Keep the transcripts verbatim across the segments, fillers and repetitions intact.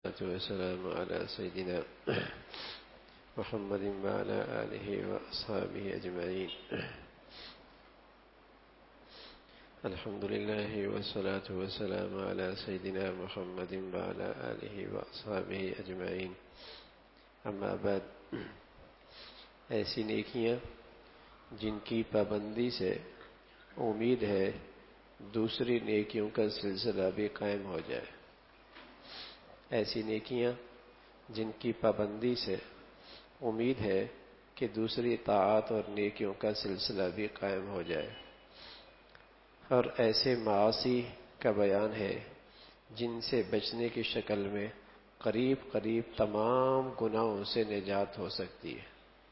والسلام على سيدنا محمد وعلى آله وأصحابه أجمعين. الحمد لله والصلاة والسلام على سيدنا محمد وعلى آله وأصحابه أجمعين. اما بعد، ایسی نیکیاں جن کی پابندی سے امید ہے دوسری نیکیوں کا سلسلہ بھی قائم ہو جائے. ایسی نیکیاں جن کی پابندی سے امید ہے کہ دوسری طاعات اور نیکیوں کا سلسلہ بھی قائم ہو جائے. اور ایسے معاصی کا بیان ہے جن سے بچنے کی شکل میں قریب قریب تمام گناہوں سے نجات ہو سکتی ہے.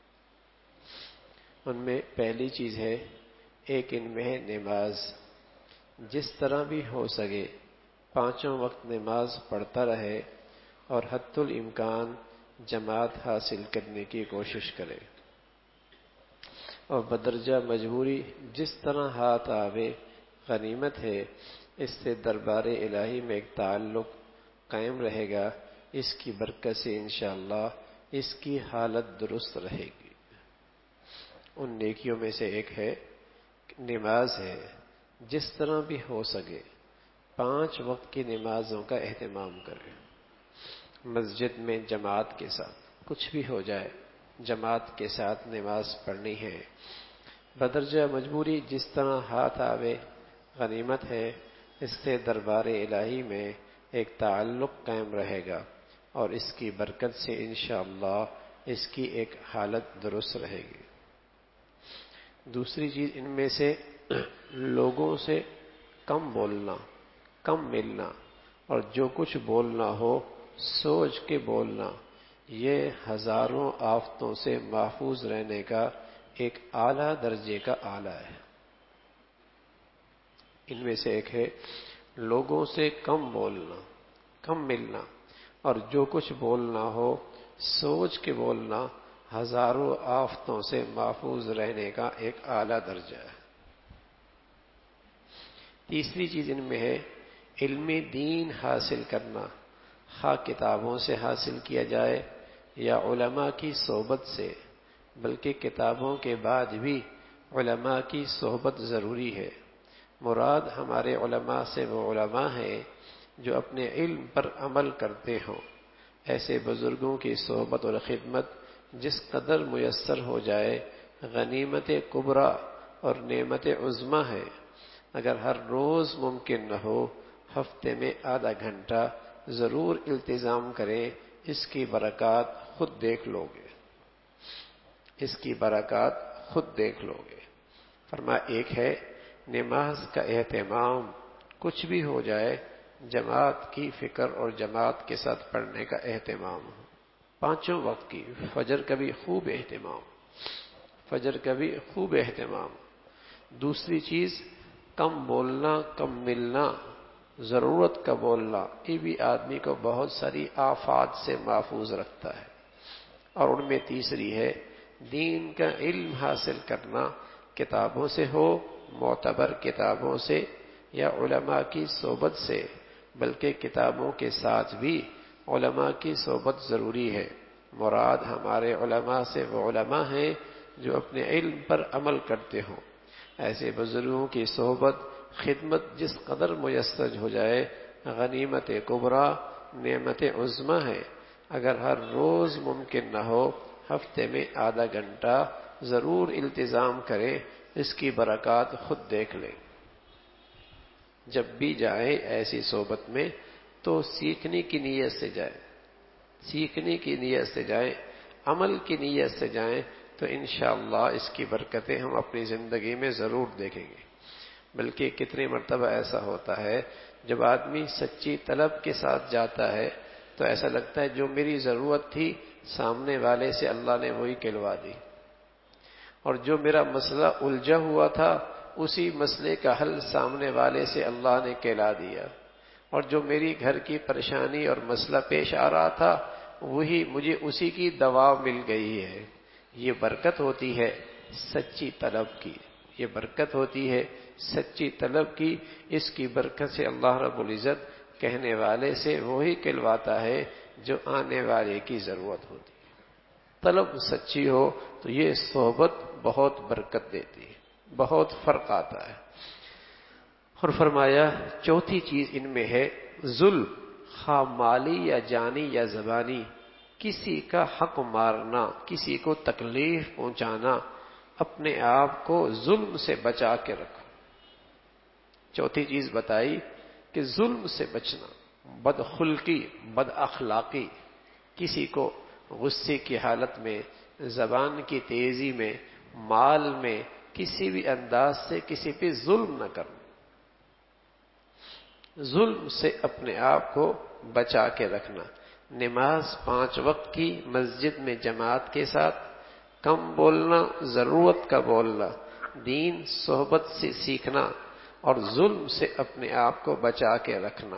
ان میں پہلی چیز ہے ایک ان میں ہے نماز. جس طرح بھی ہو سکے پانچوں وقت نماز پڑھتا رہے اور حتی الامکان جماعت حاصل کرنے کی کوشش کرے. اور بدرجہ مجبوری جس طرح ہاتھ آوے غنیمت ہے. اس سے دربار الہی میں ایک تعلق قائم رہے گا. اس کی برکت سے انشاءاللہ اس کی حالت درست رہے گی. ان نیکیوں میں سے ایک ہے نماز ہے. جس طرح بھی ہو سکے پانچ وقت کی نمازوں کا اہتمام کرے. مسجد میں جماعت کے ساتھ کچھ بھی ہو جائے جماعت کے ساتھ نماز پڑھنی ہے. بدرجہ مجبوری جس طرح ہاتھ آوے غنیمت ہے. اس سے دربار الہی میں ایک تعلق قائم رہے گا اور اس کی برکت سے انشاءاللہ اس کی ایک حالت درست رہے گی. دوسری چیز ان میں سے لوگوں سے کم بولنا، کم ملنا، اور جو کچھ بولنا ہو سوچ کے بولنا. یہ ہزاروں آفتوں سے محفوظ رہنے کا ایک اعلیٰ درجے کا آلہ ہے. ان میں سے ایک ہے لوگوں سے کم بولنا، کم ملنا، اور جو کچھ بولنا ہو سوچ کے بولنا. ہزاروں آفتوں سے محفوظ رہنے کا ایک اعلیٰ درجہ ہے. تیسری چیز ان میں ہے علم دین حاصل کرنا. خواہ کتابوں سے حاصل کیا جائے یا علماء کی صحبت سے، بلکہ کتابوں کے بعد بھی علماء کی صحبت ضروری ہے. مراد ہمارے علماء سے وہ علماء ہیں جو اپنے علم پر عمل کرتے ہوں. ایسے بزرگوں کی صحبت اور خدمت جس قدر میسر ہو جائے غنیمت کبریٰ اور نعمت عظمیٰ ہے. اگر ہر روز ممکن نہ ہو ہفتے میں آدھا گھنٹہ ضرور التزام کریں. اس کی برکات خود دیکھ لو گے، اس کی برکات خود دیکھ لو گے. فرما ایک ہے نماز کا اہتمام. کچھ بھی ہو جائے جماعت کی فکر اور جماعت کے ساتھ پڑھنے کا اہتمام. پانچوں وقت کی فجر کا بھی خوب اہتمام، فجر کا بھی خوب اہتمام. دوسری چیز کم بولنا، کم ملنا، ضرورت کا بولنا. یہ بھی آدمی کو بہت ساری آفات سے محفوظ رکھتا ہے. اور ان میں تیسری ہے دین کا علم حاصل کرنا. کتابوں سے ہو، معتبر کتابوں سے یا علماء کی صحبت سے، بلکہ کتابوں کے ساتھ بھی علماء کی صحبت ضروری ہے. مراد ہمارے علماء سے وہ علماء ہیں جو اپنے علم پر عمل کرتے ہوں. ایسے بزرگوں کی صحبت خدمت جس قدر میسر ہو جائے غنیمت کبریٰ، نعمت عظمیٰ ہے. اگر ہر روز ممکن نہ ہو ہفتے میں آدھا گھنٹہ ضرور التزام کریں. اس کی برکات خود دیکھ لیں. جب بھی جائیں ایسی صحبت میں تو سیکھنے کی نیت سے جائیں، سیکھنے کی نیت سے جائیں، عمل کی نیت سے جائیں تو انشاءاللہ اس کی برکتیں ہم اپنی زندگی میں ضرور دیکھیں گے. بلکہ کتنی مرتبہ ایسا ہوتا ہے جب آدمی سچی طلب کے ساتھ جاتا ہے تو ایسا لگتا ہے جو میری ضرورت تھی سامنے والے سے اللہ نے وہی کہلوا دی، اور جو میرا مسئلہ الجھا ہوا تھا اسی مسئلے کا حل سامنے والے سے اللہ نے کہلا دیا، اور جو میری گھر کی پریشانی اور مسئلہ پیش آ رہا تھا وہی مجھے اسی کی دوا مل گئی ہے. یہ برکت ہوتی ہے سچی طلب کی، یہ برکت ہوتی ہے سچی طلب کی. اس کی برکت سے اللہ رب العزت کہنے والے سے وہی کہلواتا ہے جو آنے والے کی ضرورت ہوتی ہے۔ طلب سچی ہو تو یہ صحبت بہت برکت دیتی ہے، بہت فرق آتا ہے۔ اور فرمایا چوتھی چیز ان میں ہے ظلم، خواہ مالی یا جانی یا زبانی، کسی کا حق مارنا، کسی کو تکلیف پہنچانا، اپنے آپ کو ظلم سے بچا کے رکھو۔ چوتھی چیز بتائی کہ ظلم سے بچنا، بدخلقی، بد اخلاقی، کسی کو غصے کی حالت میں، زبان کی تیزی میں، مال میں، کسی بھی انداز سے کسی پہ ظلم نہ کرنا، ظلم سے اپنے آپ کو بچا کے رکھنا۔ نماز پانچ وقت کی مسجد میں جماعت کے ساتھ، کم بولنا، ضرورت کا بولنا، دین صحبت سے سیکھنا، اور ظلم سے اپنے آپ کو بچا کے رکھنا۔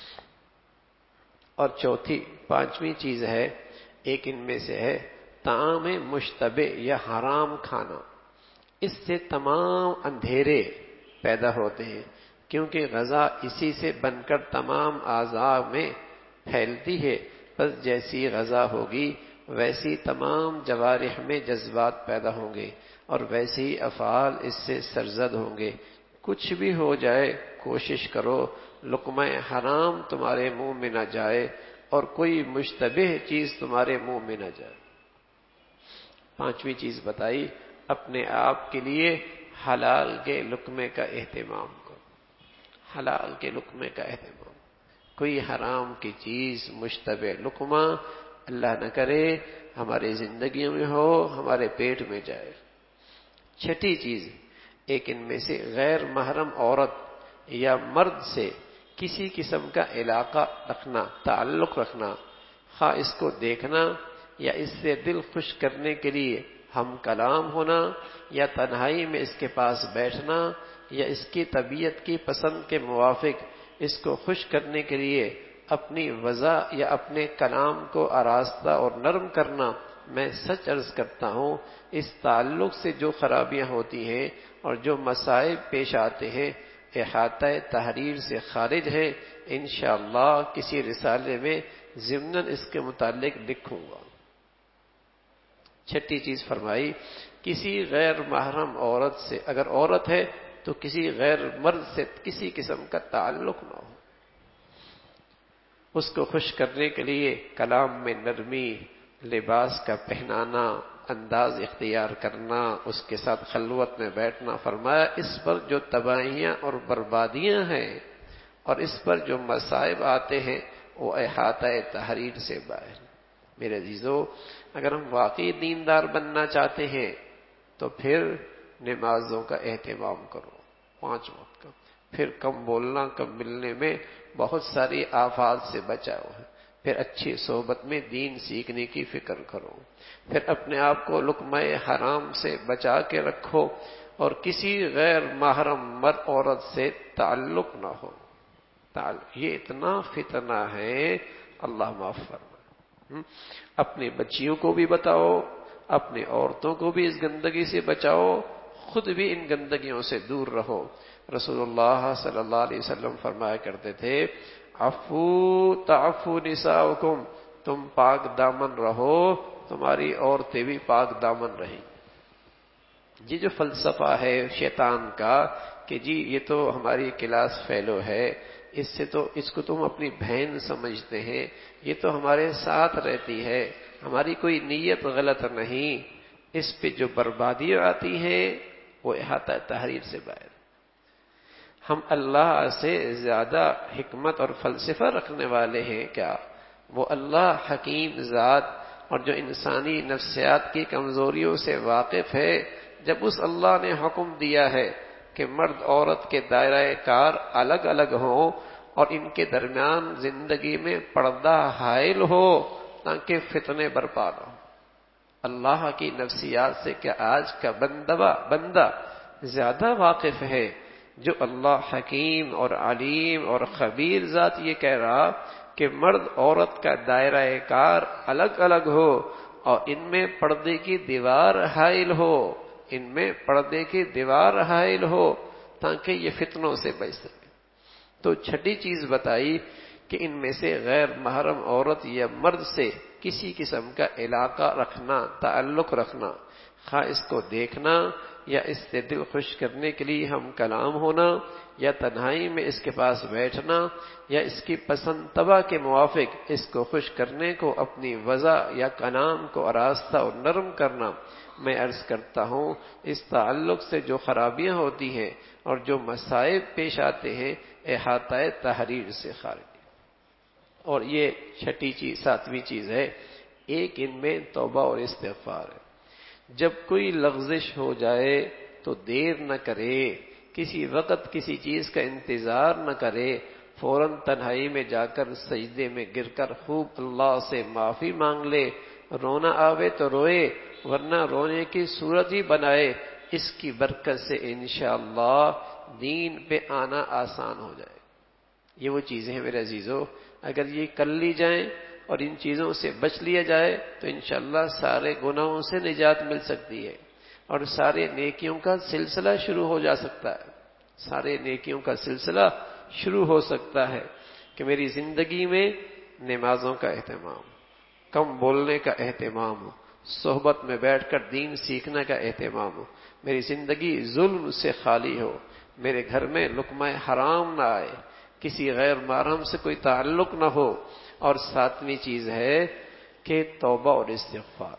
اور چوتھی پانچویں چیز ہے، ایک ان میں سے ہے طعام مشتبہ یا حرام کھانا۔ اس سے تمام اندھیرے پیدا ہوتے ہیں، کیونکہ غذا اسی سے بن کر تمام اعضاء میں پھیلتی ہے، بس جیسی غذا ہوگی ویسی تمام جوارح میں جذبات پیدا ہوں گے، اور ویسے ہی افعال اس سے سرزد ہوں گے۔ کچھ بھی ہو جائے کوشش کرو لقمہ حرام تمہارے منہ میں نہ جائے، اور کوئی مشتبہ چیز تمہارے منہ میں نہ جائے۔ پانچویں چیز بتائی، اپنے آپ کے لیے حلال کے لقمے کا اہتمام کرو، حلال کے لقمے کا اہتمام۔ کوئی حرام کی چیز، مشتبہ لقمہ اللہ نہ کرے ہماری زندگیوں میں ہو، ہمارے پیٹ میں جائے۔ چھٹی چیز، ایک ان میں سے غیر محرم عورت یا مرد سے کسی قسم کا علاقہ رکھنا، تعلق رکھنا، خواہ اس کو دیکھنا یا اس سے دل خوش کرنے کے لیے ہم کلام ہونا، یا تنہائی میں اس کے پاس بیٹھنا، یا اس کی طبیعت کی پسند کے موافق اس کو خوش کرنے کے لیے اپنی وضع یا اپنے کلام کو آراستہ اور نرم کرنا۔ میں سچ عرض کرتا ہوں اس تعلق سے جو خرابیاں ہوتی ہیں اور جو مصائب پیش آتے ہیں احاطہ تحریر سے خارج ہے۔ انشاءاللہ کسی رسالے میں ضمناً اس کے متعلق لکھوں گا۔ چھٹی چیز فرمائی، کسی غیر محرم عورت سے، اگر عورت ہے تو کسی غیر مرد سے کسی قسم کا تعلق نہ ہو۔ اس کو خوش کرنے کے لیے کلام میں نرمی، لباس کا پہنانا، انداز اختیار کرنا، اس کے ساتھ خلوت میں بیٹھنا۔ فرمایا اس پر جو تباہیاں اور بربادیاں ہیں اور اس پر جو مصائب آتے ہیں وہ احاطہ تحریر سے باہر۔ میرے عزیزو، اگر ہم واقعی دیندار بننا چاہتے ہیں تو پھر نمازوں کا اہتمام کرو، پانچ وقت کا، پھر کم بولنا، کم ملنے میں بہت ساری آفات سے بچاؤ ہے، پھر اچھی صحبت میں دین سیکھنے کی فکر کرو، پھر اپنے آپ کو لقمہ حرام سے بچا کے رکھو، اور کسی غیر محرم مرد عورت سے تعلق نہ ہو۔ یہ اتنا فتنہ ہے، اللہ معاف فرمائے۔ اپنی بچیوں کو بھی بتاؤ، اپنی عورتوں کو بھی اس گندگی سے بچاؤ، خود بھی ان گندگیوں سے دور رہو۔ رسول اللہ صلی اللہ علیہ وسلم فرمایا کرتے تھے، عفو تعفو نساؤکم، تم پاک دامن رہو تمہاری عورتیں بھی پاک دامن رہیں۔ یہ جو فلسفہ ہے شیطان کا کہ جی یہ تو ہماری کلاس فیلو ہے، اس سے تو اس کو تم اپنی بہن سمجھتے ہیں، یہ تو ہمارے ساتھ رہتی ہے، ہماری کوئی نیت غلط نہیں، اس پہ جو بربادیاں آتی ہیں وہ احاطہ تحریر سے باہر۔ ہم اللہ سے زیادہ حکمت اور فلسفہ رکھنے والے ہیں کیا؟ وہ اللہ حکیم ذات اور جو انسانی نفسیات کی کمزوریوں سے واقف ہے، جب اس اللہ نے حکم دیا ہے کہ مرد عورت کے دائرہ کار الگ الگ ہوں اور ان کے درمیان زندگی میں پردہ حائل ہو تاکہ فتنے برپا نہ ہو۔ اللہ کی نفسیات سے کیا آج کا بندہ بندہ زیادہ واقف ہے؟ جو اللہ حکیم اور علیم اور خبیر ذات یہ کہہ رہا کہ مرد عورت کا دائرہ کار الگ الگ ہو اور ان میں پردے کی دیوار حائل ہو، ان میں پردے کی دیوار حائل ہو تاکہ یہ فتنوں سے بچ سکے۔ تو چھٹی چیز بتائی کہ ان میں سے غیر محرم عورت یا مرد سے کسی قسم کا علاقہ رکھنا، تعلق رکھنا، خواہ اس کو دیکھنا یا اس سے دل خوش کرنے کے لیے ہم کلام ہونا یا تنہائی میں اس کے پاس بیٹھنا یا اس کی پسند طبع کے موافق اس کو خوش کرنے کو اپنی وضع یا کلام کو آراستہ اور نرم کرنا، میں عرض کرتا ہوں اس تعلق سے جو خرابیاں ہوتی ہیں اور جو مصائب پیش آتے ہیں احاطہ تحریر سے خارج۔ اور یہ چھٹی چیز ساتویں چیز ہے، ایک ان میں توبہ اور استغفار ہے۔ جب کوئی لغزش ہو جائے تو دیر نہ کرے، کسی وقت کسی چیز کا انتظار نہ کرے، فوراً تنہائی میں جا کر سجدے میں گر کر خوب اللہ سے معافی مانگ لے، رونا آوے تو روئے ورنہ رونے کی صورت ہی بنائے، اس کی برکت سے انشاءاللہ دین پہ آنا آسان ہو جائے۔ یہ وہ چیزیں ہیں میرے عزیزو، اگر یہ کر لی جائیں اور ان چیزوں سے بچ لیا جائے تو انشاءاللہ سارے گناہوں سے نجات مل سکتی ہے اور سارے نیکیوں کا سلسلہ شروع ہو جا سکتا ہے، سارے نیکیوں کا سلسلہ شروع ہو سکتا ہے کہ میری زندگی میں نمازوں کا اہتمام، کم بولنے کا اہتمام ہو، صحبت میں بیٹھ کر دین سیکھنے کا اہتمام ہو، میری زندگی ظلم سے خالی ہو، میرے گھر میں لقمہ حرام نہ آئے، کسی غیر محرم سے کوئی تعلق نہ ہو، اور ساتویں چیز ہے کہ توبہ اور استغفار۔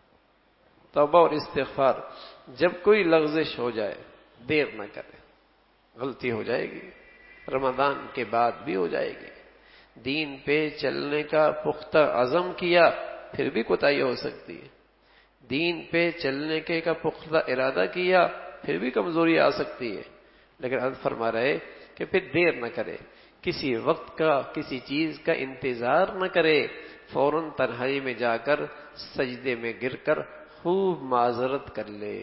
توبہ اور استغفار، جب کوئی لغزش ہو جائے دیر نہ کرے، غلطی ہو جائے گی، رمضان کے بعد بھی ہو جائے گی، دین پہ چلنے کا پختہ عزم کیا پھر بھی کوتاہی ہو سکتی ہے، دین پہ چلنے کے کا پختہ ارادہ کیا پھر بھی کمزوری آ سکتی ہے، لیکن حضرت فرما رہے کہ پھر دیر نہ کرے، کسی وقت کا کسی چیز کا انتظار نہ کرے، فوراً تنہائی میں جا کر سجدے میں گر کر خوب معذرت کر لے،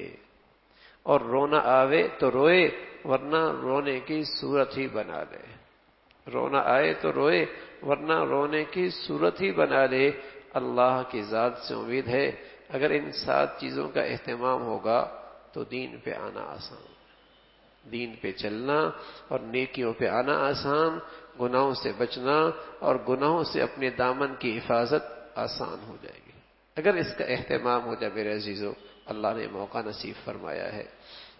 اور رونا آوے تو روئے ورنہ رونے کی صورت ہی بنا لے، رونا آئے تو روئے ورنہ رونے کی صورت ہی بنا لے۔ اللہ کی ذات سے امید ہے اگر ان سات چیزوں کا اہتمام ہوگا تو دین پہ آنا آسان، دین پہ چلنا اور نیکیوں پہ آنا آسان، گناہوں سے بچنا اور گناہوں سے اپنے دامن کی حفاظت آسان ہو جائے گی اگر اس کا اہتمام ہو جائے۔ میرے عزیزو، اللہ نے موقع نصیب فرمایا ہے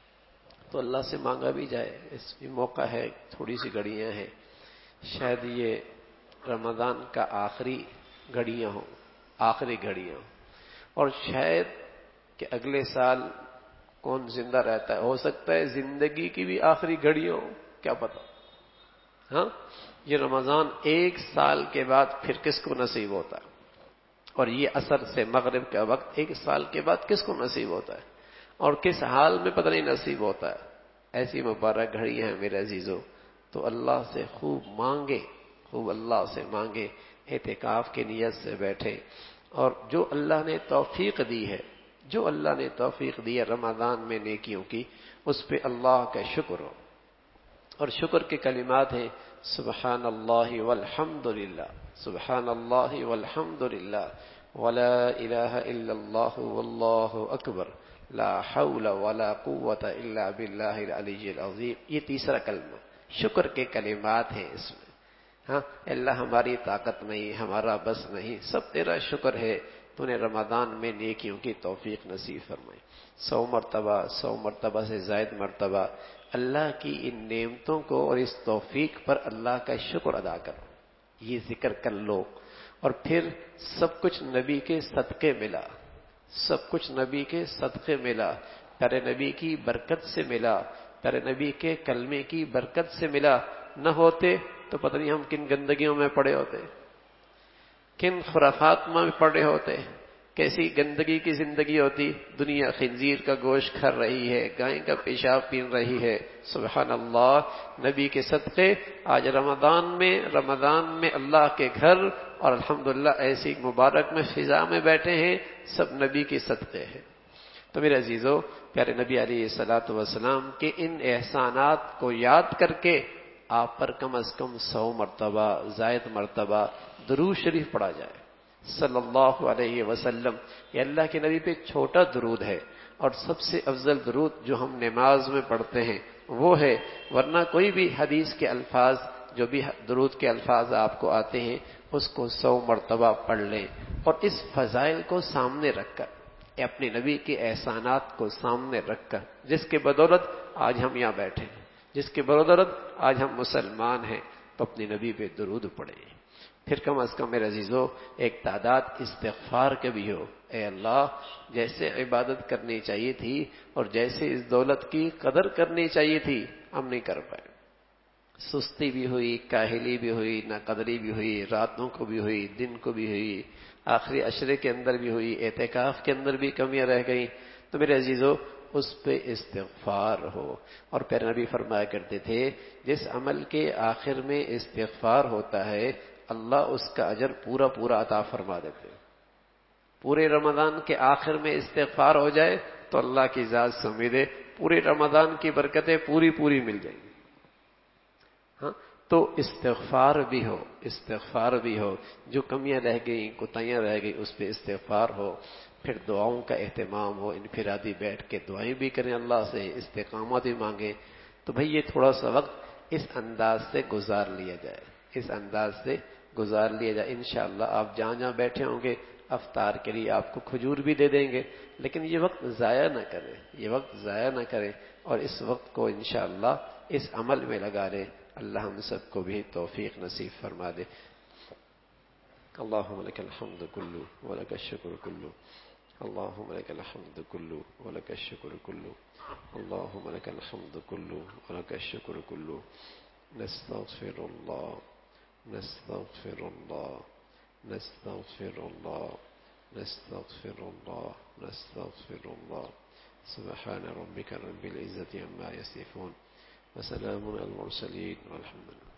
تو اللہ سے مانگا بھی جائے، اس بھی موقع ہے، تھوڑی سی گھڑیاں ہیں، شاید یہ رمضان کا آخری گھڑیاں ہوں، آخری گھڑیاں ہوں، اور شاید کہ اگلے سال کون زندہ رہتا ہے، ہو سکتا ہے زندگی کی بھی آخری گھڑیاں ہوں، کیا پتا۔ ہاں، یہ رمضان ایک سال کے بعد پھر کس کو نصیب ہوتا ہے، اور یہ عصر سے مغرب کا وقت ایک سال کے بعد کس کو نصیب ہوتا ہے اور کس حال میں پتہ نہیں نصیب ہوتا ہے۔ ایسی مبارک گھڑی ہیں میرے عزیزو، تو اللہ سے خوب مانگے، خوب اللہ سے مانگے، اعتکاف کی نیت سے بیٹھے، اور جو اللہ نے توفیق دی ہے، جو اللہ نے توفیق دی ہے رمضان میں نیکیوں کی، اس پہ اللہ کا شکر ہو، اور شکر کے کلمات ہیں سبحان اللہ والحمد للہ، سبحان اللہ والحمد للہ، ولا الہ الا اللہ واللہ اکبر، لا حول ولا قوت الا باللہ العلی العظیم۔ یہ تیسرا کلمہ شکر کے کلمات ہیں اس میں۔ ہاں اللہ، ہماری طاقت نہیں، ہمارا بس نہیں، سب تیرا شکر ہے، تو نے رمضان میں نیکیوں کی توفیق نصیب فرمائی۔ سو مرتبہ سو مرتبہ سے زائد مرتبہ اللہ کی ان نعمتوں کو اور اس توفیق پر اللہ کا شکر ادا کرو، یہ ذکر کر لو، اور پھر سب کچھ نبی کے صدقے ملا، سب کچھ نبی کے صدقے ملا، پیارے نبی کی برکت سے ملا، پیارے نبی کے کلمے کی برکت سے ملا، نہ ہوتے تو پتہ نہیں ہم کن گندگیوں میں پڑے ہوتے، کن خرافات میں پڑے ہوتے، کیسی گندگی کی زندگی ہوتی، دنیا خنزیر کا گوشت کھا رہی ہے، گائے کا پیشاب پی رہی ہے۔ سبحان اللہ، نبی کے صدقے آج رمضان میں رمضان میں اللہ کے گھر، اور الحمدللہ ایسی مبارک میں فضا میں بیٹھے ہیں، سب نبی کے صدقے ہیں۔ تو میرے عزیزو، پیارے نبی علیہ الصلوۃ والسلام کے ان احسانات کو یاد کر کے آپ پر کم از کم سو مرتبہ زائد مرتبہ درود شریف پڑھا جائے صلی اللہ علیہ وسلم۔ یہ اللہ کے نبی پہ چھوٹا درود ہے، اور سب سے افضل درود جو ہم نماز میں پڑھتے ہیں وہ ہے، ورنہ کوئی بھی حدیث کے الفاظ جو بھی درود کے الفاظ آپ کو آتے ہیں اس کو سو مرتبہ پڑھ لیں، اور اس فضائل کو سامنے رکھ کر، اپنے نبی کے احسانات کو سامنے رکھ کر، جس کے بدولت آج ہم یہاں بیٹھے ہیں، جس کے بدولت آج ہم مسلمان ہیں، تو اپنے نبی پہ درود پڑھیں۔ پھر کم از کم میرے عزیزو ایک تعداد استغفار کے بھی ہو، اے اللہ جیسے عبادت کرنی چاہیے تھی اور جیسے اس دولت کی قدر کرنی چاہیے تھی ہم نہیں کر پائے، سستی بھی ہوئی، کاہلی بھی ہوئی، ناقدری بھی ہوئی، راتوں کو بھی ہوئی، دن کو بھی ہوئی، آخری عشرے کے اندر بھی ہوئی، اعتکاف کے اندر بھی کمیاں رہ گئیں، تو میرے عزیزو اس پہ استغفار ہو۔ اور پھر نبی فرمایا کرتے تھے جس عمل کے آخر میں استغفار ہوتا ہے اللہ اس کا اجر پورا پورا عطا فرما دیتے ہیں۔ پورے رمضان کے آخر میں استغفار ہو جائے تو اللہ کی ذات سے امید ہے پورے رمضان کی برکتیں پوری پوری مل جائیں گی۔ ہاں تو استغفار بھی ہو، استغفار بھی ہو، جو کمیاں رہ گئیں، کوتاہیاں رہ گئی اس پہ استغفار ہو، پھر دعاؤں کا اہتمام ہو، انفرادی بیٹھ کے دعائیں بھی کریں، اللہ سے استقامت بھی مانگیں۔ تو بھئی یہ تھوڑا سا وقت اس انداز سے گزار لیا جائے، اس انداز سے گزار لیا جائے، انشاءاللہ آپ جہاں جہاں بیٹھے ہوں گے افطار کے لیے آپ کو کھجور بھی دے دیں گے، لیکن یہ وقت ضائع نہ کریں، یہ وقت ضائع نہ کریں، اور اس وقت کو انشاءاللہ اس عمل میں لگا لیں۔ اللہ ہم سب کو بھی توفیق نصیب فرما دے۔ اللہم لک الحمد کلو ولک الشکر کلو، اللہم لک الحمد کلو ولک الشکر کلو، اللہم لک الحمد کلو ولک الشکر کلو، نستغفر اللہ نستغفر اللہ نستغفر اللہ نستغفر اللہ نستغفر اللہ سبحان ربک رب العزة عما یصفون وسلام علی المرسلین والحمد للہ۔